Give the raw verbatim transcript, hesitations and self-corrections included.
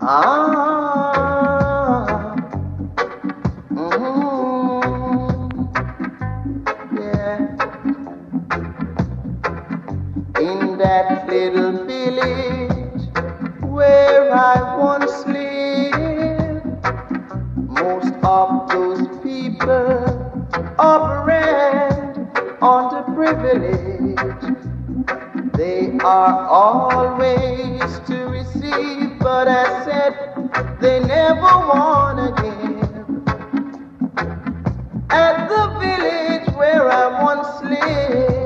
Ah, mm, yeah. In that little village where I once lived, most of those people operate underprivileged. They are always to receive, but I said they never wanna give. At the village where I once lived,